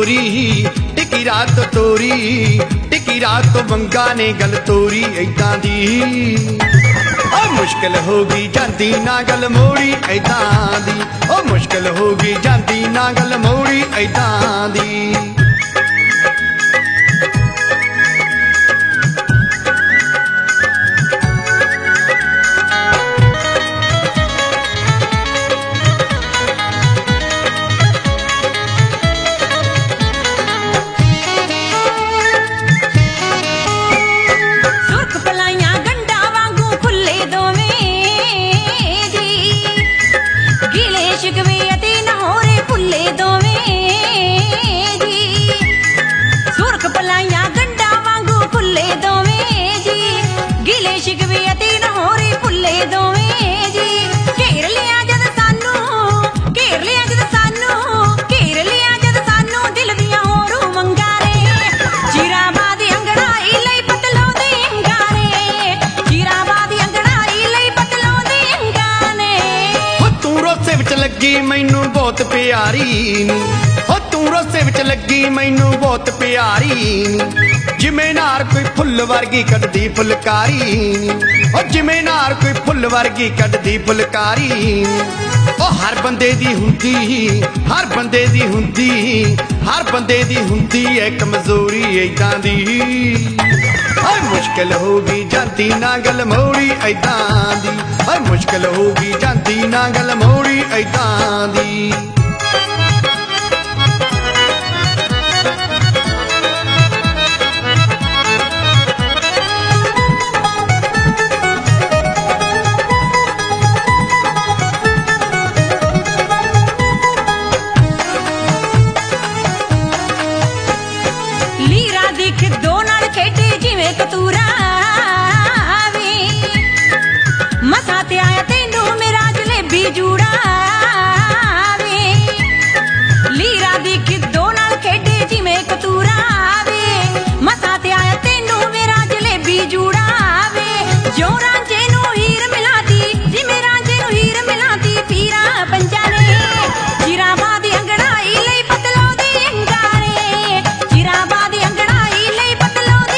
गोरी टिकी रात तोरी टिकी रात वंगा ने गल तोरी ऐदां दी मुश्किल होगी जांदी ना गल मोड़ी ऐदां दी मुश्किल होगी जांदी ना गल मोड़ी ऐदां दी मैनू बहुत प्यारी तू रोसे विच लगी मैनू बहुत प्यारी जिमें नार कोई फुल वर्गी कटदी फुलकारी जिमें नार कोई फुल वर्गी कटदी फुलकारी हर बंदे दी हुंदी हर बंदे दी हुंदी हर बंदे दी हुंदी है कमजोरी ऐदां दी मुश्किल होगी जांदी ना गल मोड़ी ऐदां दी मुश्किल होगी जांदी ना गल मोड़ी ऐदां दी कतूरा वे मसा ते आया तेनू मेरा जलेबी जूड़ा वे लीरा दी खिद्दो नाल खेडे जिवें कतूरा वे मसा ते आया तेनू मेरा जलेबी जूड़ा वे जो रांझे नू हीर मिलाती जिवें रांझे नू हीर मिलाती पीरा पंजा ने चिराबादी अंगड़ाई लई पतलो दे अंगारे चिराबादी अंगड़ाई लई पतलो दे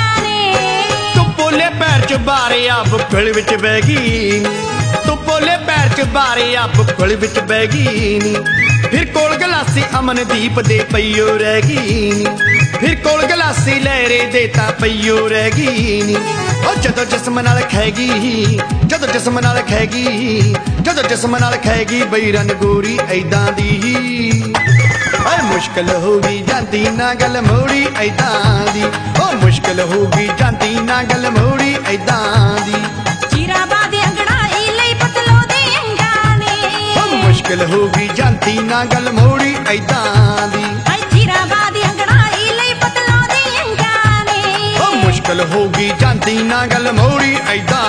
बारे आ बुक्कल विच बह गई तू बोले पैर च बारे आ बुक्कल विच बह गई फिर कोल गलासी अमनदीप दे पईयो रह गई फिर कोल गलासी लहरे दे ता पईयो रह गई जदों जिस्म नाल खैगी जदों जिस्म नाल खैगी जदों जिस्म नाल खैगी बई रन गोरी ऐदां दी मुश्किल होगी जांदी ना गल मोड़ी ऐदां दी मुश्किल होगी जांदी ना गल मोड़ी ऐदां दी चिराबादी अंगड़ाई लई पतलो दे अंगाने मुश्किल होगी जांदी ना गल मोड़ी ऐदां दी चिराबादी अंगड़ाई लई पतलो दे अंगाने मुश्किल होगी जांदी ना गल मोड़ी ऐदां